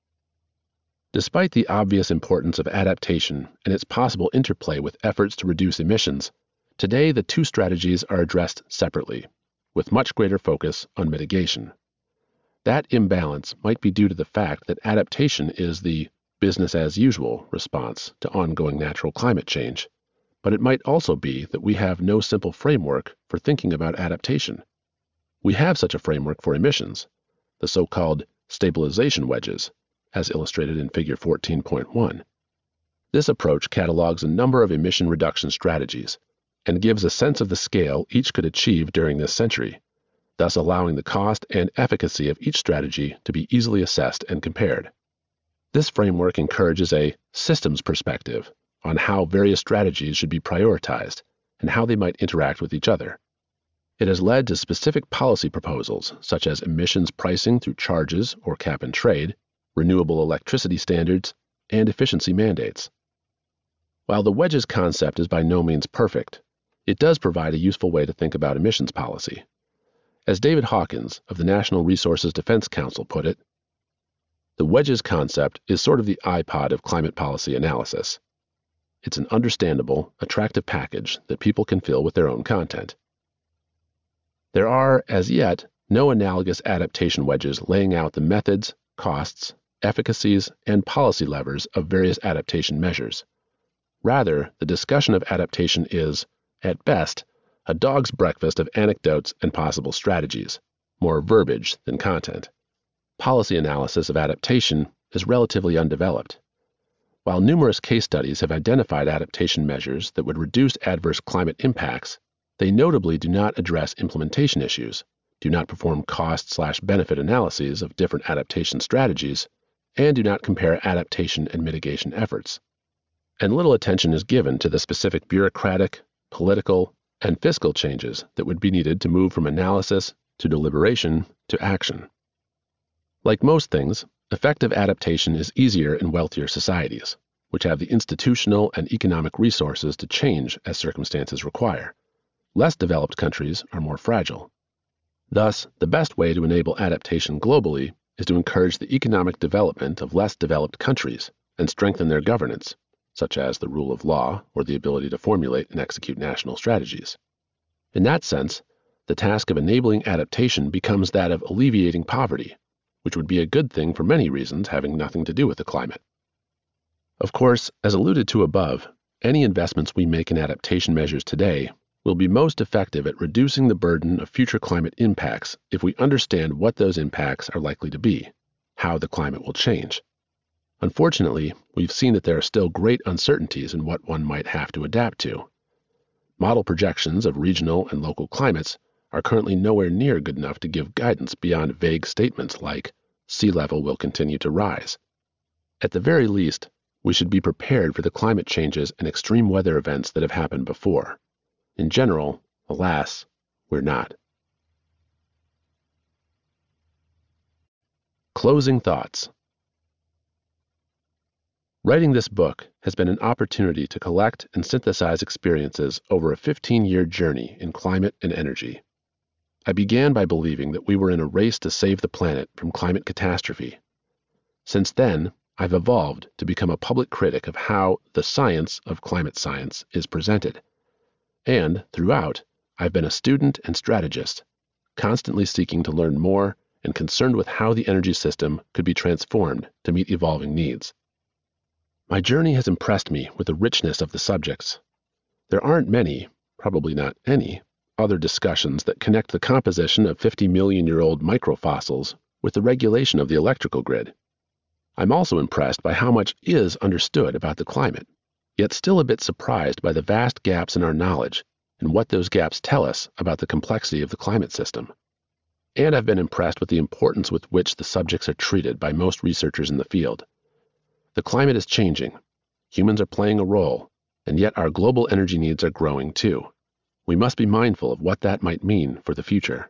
Despite the obvious importance of adaptation and its possible interplay with efforts to reduce emissions, today the two strategies are addressed separately, with much greater focus on mitigation. That imbalance might be due to the fact that adaptation is the business-as-usual response to ongoing natural climate change, but it might also be that we have no simple framework for thinking about adaptation. We have such a framework for emissions, the so-called stabilization wedges, as illustrated in Figure 14.1. This approach catalogs a number of emission reduction strategies and gives a sense of the scale each could achieve during this century, thus allowing the cost and efficacy of each strategy to be easily assessed and compared. This framework encourages a systems perspective on how various strategies should be prioritized and how they might interact with each other. It has led to specific policy proposals such as emissions pricing through charges or cap and trade, renewable electricity standards, and efficiency mandates. While the wedges concept is by no means perfect, it does provide a useful way to think about emissions policy. As David Hawkins of the National Resources Defense Council put it, the wedges concept is sort of the iPod of climate policy analysis. It's an understandable, attractive package that people can fill with their own content. There are, as yet, no analogous adaptation wedges laying out the methods, costs, efficacies, and policy levers of various adaptation measures. Rather, the discussion of adaptation is, at best, a dog's breakfast of anecdotes and possible strategies, more verbiage than content. Policy analysis of adaptation is relatively undeveloped. While numerous case studies have identified adaptation measures that would reduce adverse climate impacts, they notably do not address implementation issues, do not perform cost/benefit analyses of different adaptation strategies, and do not compare adaptation and mitigation efforts. And little attention is given to the specific bureaucratic, political, and fiscal changes that would be needed to move from analysis to deliberation to action. Like most things, effective adaptation is easier in wealthier societies, which have the institutional and economic resources to change as circumstances require. Less developed countries are more fragile. Thus, the best way to enable adaptation globally is to encourage the economic development of less developed countries and strengthen their governance, such as the rule of law or the ability to formulate and execute national strategies. In that sense, the task of enabling adaptation becomes that of alleviating poverty, which would be a good thing for many reasons having nothing to do with the climate. Of course, as alluded to above, Any investments we make in adaptation measures today will be most effective at reducing the burden of future climate impacts if we understand what those impacts are likely to be, how the climate will change. Unfortunately, we've seen that there are still great uncertainties in what one might have to adapt to. Model projections of regional and local climates are currently nowhere near good enough to give guidance beyond vague statements like sea level will continue to rise. At the very least, we should be prepared for the climate changes and extreme weather events that have happened before. In general, alas, we're not. Closing thoughts. Writing this book has been an opportunity to collect and synthesize experiences over a 15-year journey in climate and energy. I began by believing that we were in a race to save the planet from climate catastrophe. Since then, I've evolved to become a public critic of how the science of climate science is presented. And, throughout, I've been a student and strategist, constantly seeking to learn more and concerned with how the energy system could be transformed to meet evolving needs. My journey has impressed me with the richness of the subjects. There aren't many, probably not any, other discussions that connect the composition of 50-million-year-old microfossils with the regulation of the electrical grid. I'm also impressed by how much is understood about the climate, yet still a bit surprised by the vast gaps in our knowledge and what those gaps tell us about the complexity of the climate system. And I've been impressed with the importance with which the subjects are treated by most researchers in the field. The climate is changing, humans are playing a role, and yet our global energy needs are growing too. We must be mindful of what that might mean for the future.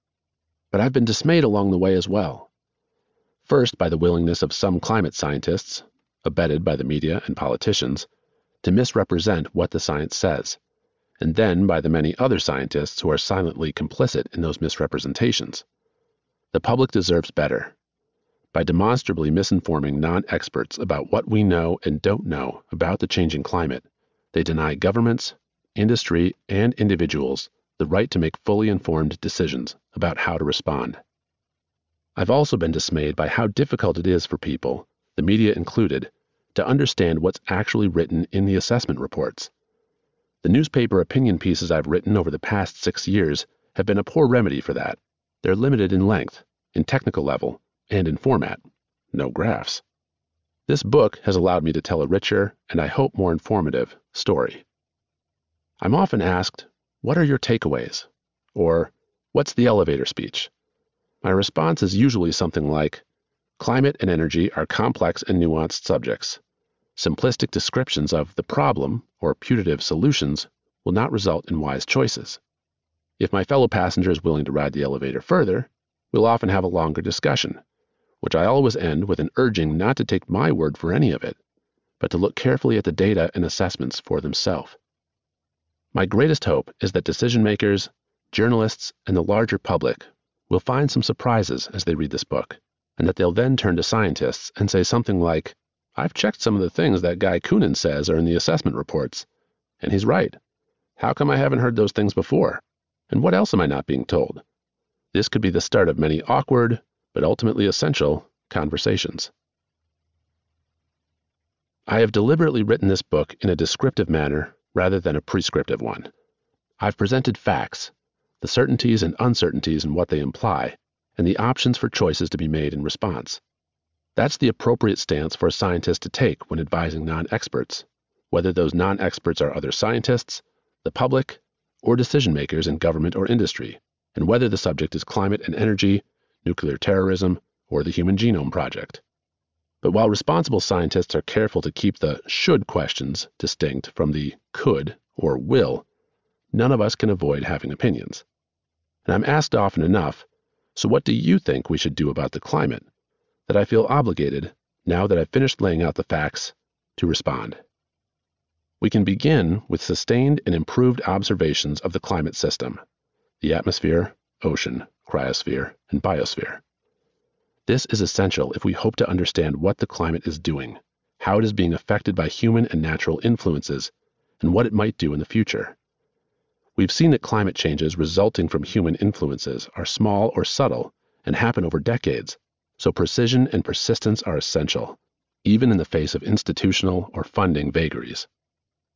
But I've been dismayed along the way as well. First, by the willingness of some climate scientists, abetted by the media and politicians, to misrepresent what the science says, and then by the many other scientists who are silently complicit in those misrepresentations. The public deserves better. By demonstrably misinforming non-experts about what we know and don't know about the changing climate, they deny governments, industry, and individuals the right to make fully informed decisions about how to respond. I've also been dismayed by how difficult it is for people, the media included, to understand what's actually written in the assessment reports. The newspaper opinion pieces I've written over the past 6 years have been a poor remedy for that. They're limited in length, in technical level, and in format. No graphs. This book has allowed me to tell a richer, and I hope more informative, story. I'm often asked, what are your takeaways? Or, what's the elevator speech? My response is usually something like, climate and energy are complex and nuanced subjects. Simplistic descriptions of the problem or putative solutions will not result in wise choices. If my fellow passenger is willing to ride the elevator further, we'll often have a longer discussion, which I always end with an urging not to take my word for any of it, but to look carefully at the data and assessments for themselves. My greatest hope is that decision makers, journalists, and the larger public will find some surprises as they read this book, and that they'll then turn to scientists and say something like, I've checked some of the things that guy Coonan says are in the assessment reports, and he's right. How come I haven't heard those things before? And what else am I not being told? This could be the start of many awkward, but ultimately essential, conversations. I have deliberately written this book in a descriptive manner rather than a prescriptive one. I've presented facts, the certainties and uncertainties in what they imply, and the options for choices to be made in response. That's the appropriate stance for a scientist to take when advising non-experts, whether those non-experts are other scientists, the public, or decision makers in government or industry, and whether the subject is climate and energy, nuclear terrorism, or the Human Genome Project. But while responsible scientists are careful to keep the should questions distinct from the could or will, none of us can avoid having opinions. And I'm asked often enough, so what do you think we should do about the climate? That I feel obligated, now that I've finished laying out the facts, to respond. We can begin with sustained and improved observations of the climate system, the atmosphere, ocean, cryosphere, and biosphere. This is essential if we hope to understand what the climate is doing, how it is being affected by human and natural influences, and what it might do in the future. We've seen that climate changes resulting from human influences are small or subtle and happen over decades, so precision and persistence are essential, even in the face of institutional or funding vagaries.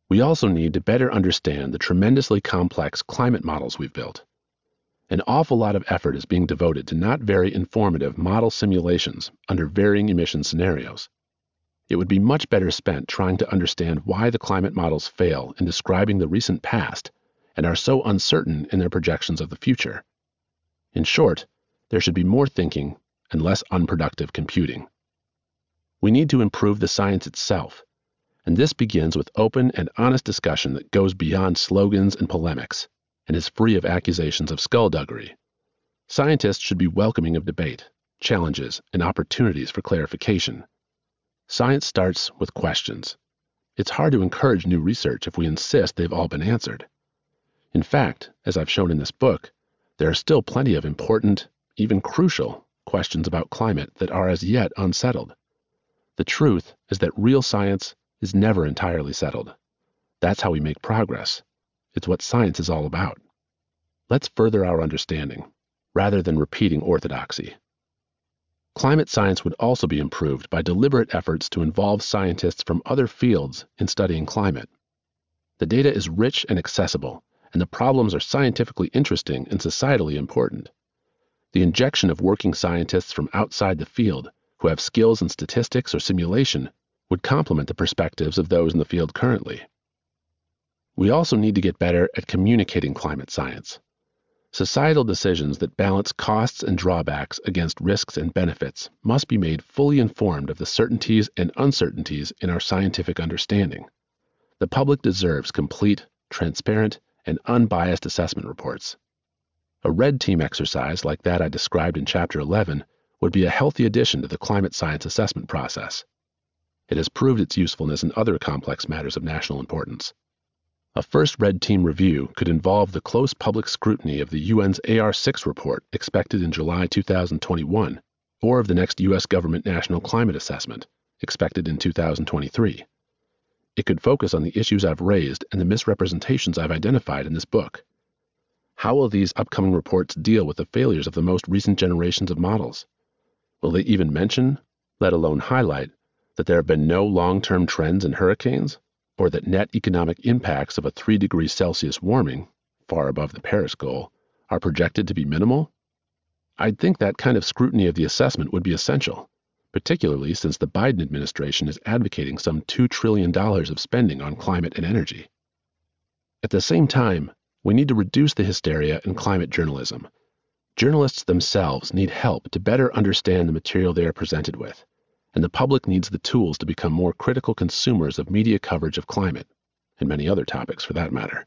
We also need to better understand the tremendously complex climate models we've built. An awful lot of effort is being devoted to not very informative model simulations under varying emission scenarios. It would be much better spent trying to understand why the climate models fail in describing the recent past and are so uncertain in their projections of the future. In short, there should be more thinking and less unproductive computing. We need to improve the science itself, and this begins with open and honest discussion that goes beyond slogans and polemics and is free of accusations of skullduggery. Scientists should be welcoming of debate, challenges, and opportunities for clarification. Science starts with questions. It's hard to encourage new research if we insist they've all been answered. In fact, as I've shown in this book, there are still plenty of important, even crucial, questions about climate that are as yet unsettled. The truth is that real science is never entirely settled. That's how we make progress. It's what science is all about. Let's further our understanding, rather than repeating orthodoxy. Climate science would also be improved by deliberate efforts to involve scientists from other fields in studying climate. The data is rich and accessible, and the problems are scientifically interesting and societally important. The injection of working scientists from outside the field who have skills in statistics or simulation would complement the perspectives of those in the field currently. We also need to get better at communicating climate science. Societal decisions that balance costs and drawbacks against risks and benefits must be made fully informed of the certainties and uncertainties in our scientific understanding. The public deserves complete, transparent, and unbiased assessment reports. A red team exercise like that I described in Chapter 11 would be a healthy addition to the climate science assessment process. It has proved its usefulness in other complex matters of national importance. A first red team review could involve the close public scrutiny of the UN's AR6 report expected in July 2021, or of the next U.S. government national climate assessment, expected in 2023. It could focus on the issues I've raised and the misrepresentations I've identified in this book. How will these upcoming reports deal with the failures of the most recent generations of models? Will they even mention, let alone highlight, that there have been no long-term trends in hurricanes, or that net economic impacts of a 3 degrees Celsius warming, far above the Paris goal, are projected to be minimal? I'd think that kind of scrutiny of the assessment would be essential, particularly since the Biden administration is advocating some $2 trillion of spending on climate and energy. At the same time, we need to reduce the hysteria in climate journalism. Journalists themselves need help to better understand the material they are presented with, and the public needs the tools to become more critical consumers of media coverage of climate, and many other topics for that matter.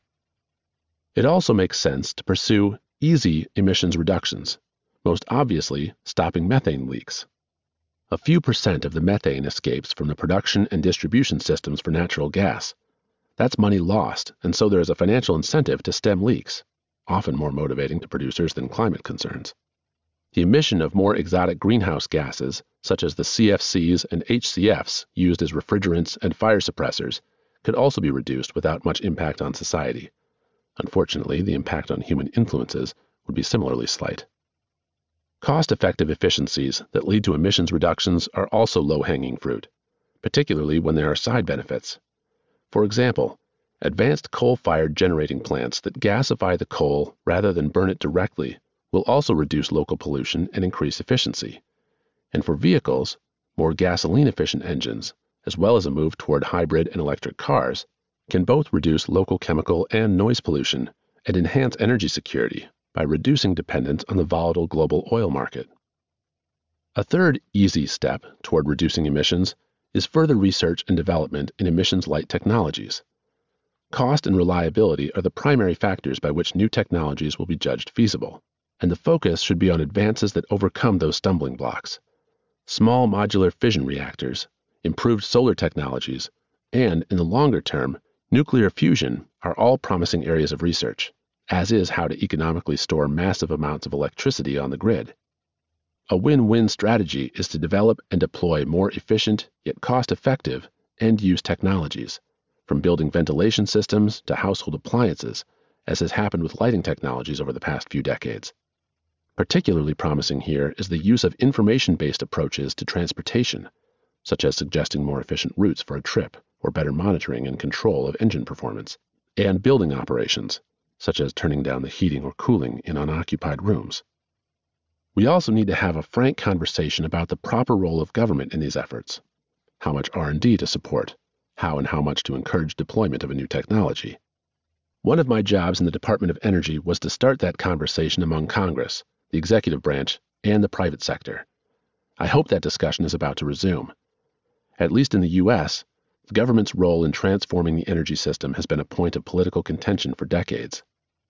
It also makes sense to pursue easy emissions reductions, most obviously stopping methane leaks. A few percent of the methane escapes from the production and distribution systems for natural gas. That's money lost, and so there is a financial incentive to stem leaks, often more motivating to producers than climate concerns. The emission of more exotic greenhouse gases, such as the CFCs and HCFs used as refrigerants and fire suppressors, could also be reduced without much impact on society. Unfortunately, the impact on human influences would be similarly slight. Cost-effective efficiencies that lead to emissions reductions are also low-hanging fruit, particularly when there are side benefits. For example, advanced coal-fired generating plants that gasify the coal rather than burn it directly will also reduce local pollution and increase efficiency. And for vehicles, more gasoline-efficient engines, as well as a move toward hybrid and electric cars, can both reduce local chemical and noise pollution and enhance energy security by reducing dependence on the volatile global oil market. A third easy step toward reducing emissions is further research and development in emissions-light technologies. Cost and reliability are the primary factors by which new technologies will be judged feasible, and the focus should be on advances that overcome those stumbling blocks. Small modular fission reactors, improved solar technologies, and, in the longer term, nuclear fusion are all promising areas of research, as is how to economically store massive amounts of electricity on the grid. A win-win strategy is to develop and deploy more efficient, yet cost-effective, end-use technologies, from building ventilation systems to household appliances, as has happened with lighting technologies over the past few decades. Particularly promising here is the use of information-based approaches to transportation, such as suggesting more efficient routes for a trip or better monitoring and control of engine performance, and building operations, such as turning down the heating or cooling in unoccupied rooms. We also need to have a frank conversation about the proper role of government in these efforts. How much R&D to support, how and how much to encourage deployment of a new technology. One of my jobs in the Department of Energy was to start that conversation among Congress, the executive branch, and the private sector. I hope that discussion is about to resume. At least in the U.S., the government's role in transforming the energy system has been a point of political contention for decades.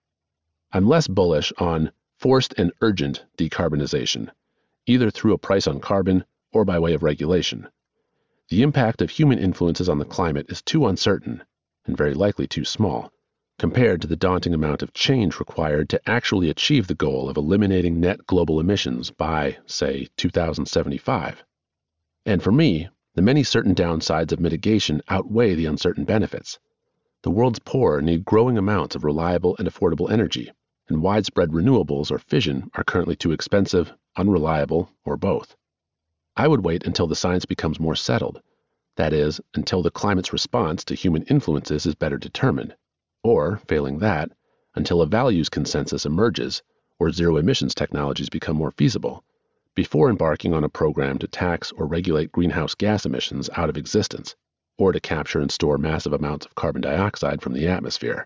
I'm less bullish on forced and urgent decarbonization, either through a price on carbon or by way of regulation. The impact of human influences on the climate is too uncertain, and very likely too small, compared to the daunting amount of change required to actually achieve the goal of eliminating net global emissions by, say, 2075. And for me, the many certain downsides of mitigation outweigh the uncertain benefits. The world's poor need growing amounts of reliable and affordable energy, and widespread renewables or fission are currently too expensive, unreliable, or both. I would wait until the science becomes more settled, that is, until the climate's response to human influences is better determined, or, failing that, until a values consensus emerges or zero-emissions technologies become more feasible, before embarking on a program to tax or regulate greenhouse gas emissions out of existence, or to capture and store massive amounts of carbon dioxide from the atmosphere.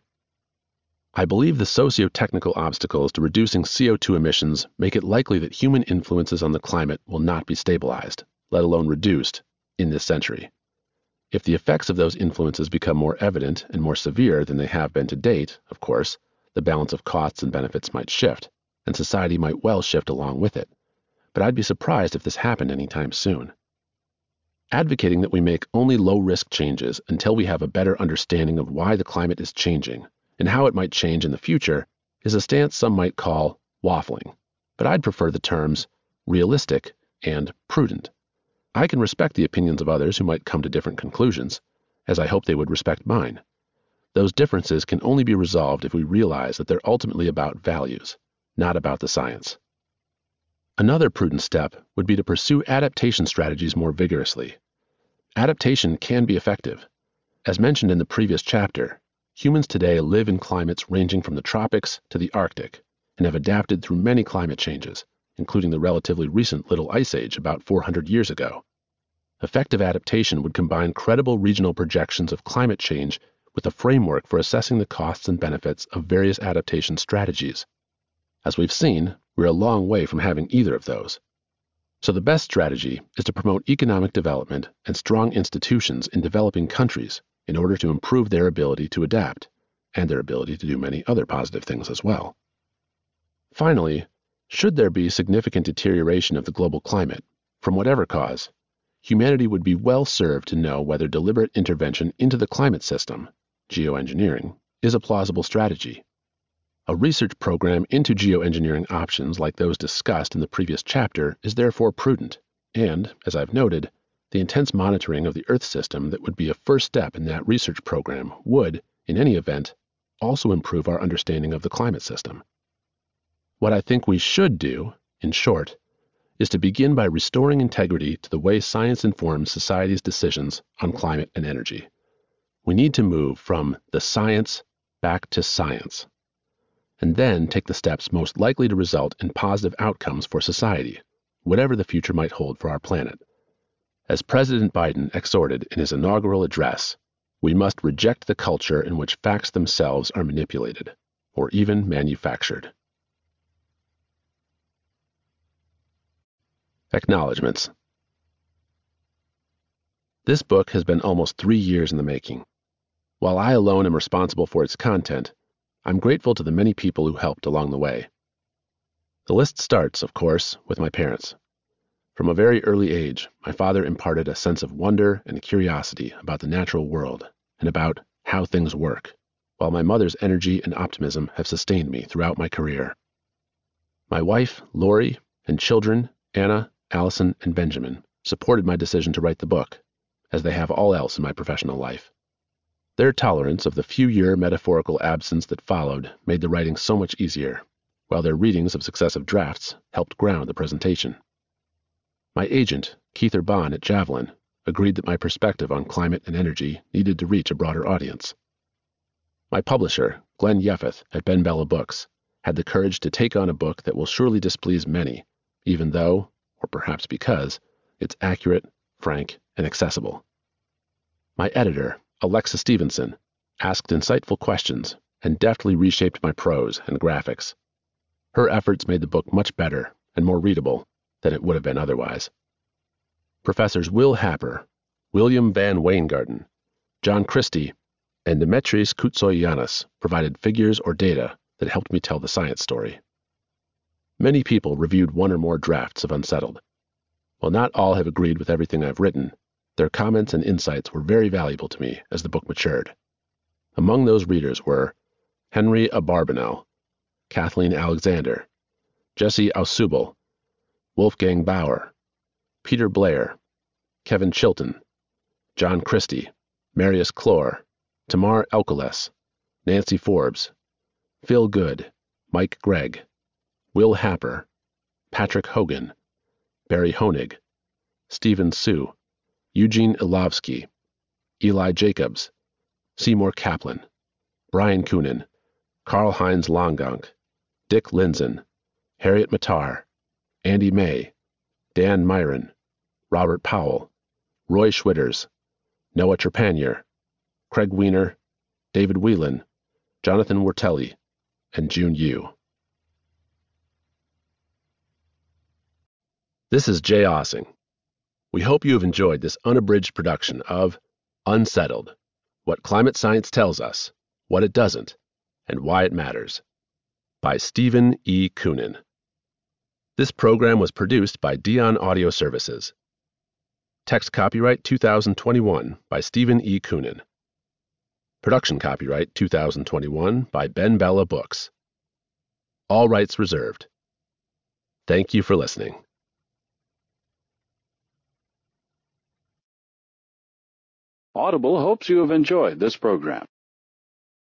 I believe the socio-technical obstacles to reducing CO2 emissions make it likely that human influences on the climate will not be stabilized, let alone reduced, in this century. If the effects of those influences become more evident and more severe than they have been to date, of course, the balance of costs and benefits might shift, and society might well shift along with it. But I'd be surprised if this happened anytime soon. Advocating that we make only low-risk changes until we have a better understanding of why the climate is changing and how it might change in the future is a stance some might call waffling, but I'd prefer the terms realistic and prudent. I can respect the opinions of others who might come to different conclusions, as I hope they would respect mine. Those differences can only be resolved if we realize that they're ultimately about values, not about the science. Another prudent step would be to pursue adaptation strategies more vigorously. Adaptation can be effective. As mentioned in the previous chapter, humans today live in climates ranging from the tropics to the Arctic and have adapted through many climate changes, including the relatively recent Little Ice Age about 400 years ago. Effective adaptation would combine credible regional projections of climate change with a framework for assessing the costs and benefits of various adaptation strategies. As we've seen, we're a long way from having either of those. So the best strategy is to promote economic development and strong institutions in developing countries in order to improve their ability to adapt and their ability to do many other positive things as well. Finally, should there be significant deterioration of the global climate, from whatever cause, humanity would be well served to know whether deliberate intervention into the climate system, geoengineering, is a plausible strategy. A research program into geoengineering options like those discussed in the previous chapter is therefore prudent, and, as I've noted, the intense monitoring of the Earth system that would be a first step in that research program would, in any event, also improve our understanding of the climate system. What I think we should do, in short, is to begin by restoring integrity to the way science informs society's decisions on climate and energy. We need to move from the science back to science, and then take the steps most likely to result in positive outcomes for society, whatever the future might hold for our planet. As President Biden exhorted in his inaugural address, we must reject the culture in which facts themselves are manipulated, or even manufactured. Acknowledgements. This book has been almost 3 years in the making. While I alone am responsible for its content, I'm grateful to the many people who helped along the way. The list starts, of course, with my parents. From a very early age, my father imparted a sense of wonder and curiosity about the natural world and about how things work, while my mother's energy and optimism have sustained me throughout my career. My wife, Lori, and children, Anna, Allison, and Benjamin, supported my decision to write the book, as they have all else in my professional life. Their tolerance of the few-year metaphorical absence that followed made the writing so much easier, while their readings of successive drafts helped ground the presentation. My agent, Keith Urban at Javelin, agreed that my perspective on climate and energy needed to reach a broader audience. My publisher, Glenn Yeffeth at Ben Bella Books, had the courage to take on a book that will surely displease many, even though, or perhaps because, it's accurate, frank, and accessible. My editor, Alexa Stevenson, asked insightful questions and deftly reshaped my prose and graphics. Her efforts made the book much better and more readable than it would have been otherwise. Professors Will Happer, William Van Weingarten, John Christie, and Demetris Koutsoyiannis provided figures or data that helped me tell the science story. Many people reviewed one or more drafts of Unsettled. While not all have agreed with everything I've written, their comments and insights were very valuable to me as the book matured. Among those readers were Henry Abarbanel, Kathleen Alexander, Jesse Ausubel, Wolfgang Bauer, Peter Blair, Kevin Chilton, John Christie, Marius Clore, Tamar Elkeles, Nancy Forbes, Phil Good, Mike Gregg, Will Happer, Patrick Hogan, Barry Honig, Stephen Sue, Eugene Ilovsky, Eli Jacobs, Seymour Kaplan, Brian Coonan, Karl-Heinz Longonk, Dick Lindzen, Harriet Matar, Andy May, Dan Myron, Robert Powell, Roy Schwitters, Noah Trepanier, Craig Weiner, David Whelan, Jonathan Wertelli, and June Yu. This is Jay Ossing. We hope you have enjoyed this unabridged production of Unsettled: What Climate Science Tells Us, What It Doesn't, and Why It Matters, by Stephen E. Koonin. This program was produced by Dion Audio Services. Text copyright 2021 by Stephen E. Koonin. Production copyright 2021 by Ben Bella Books. All rights reserved. Thank you for listening. Audible hopes you have enjoyed this program.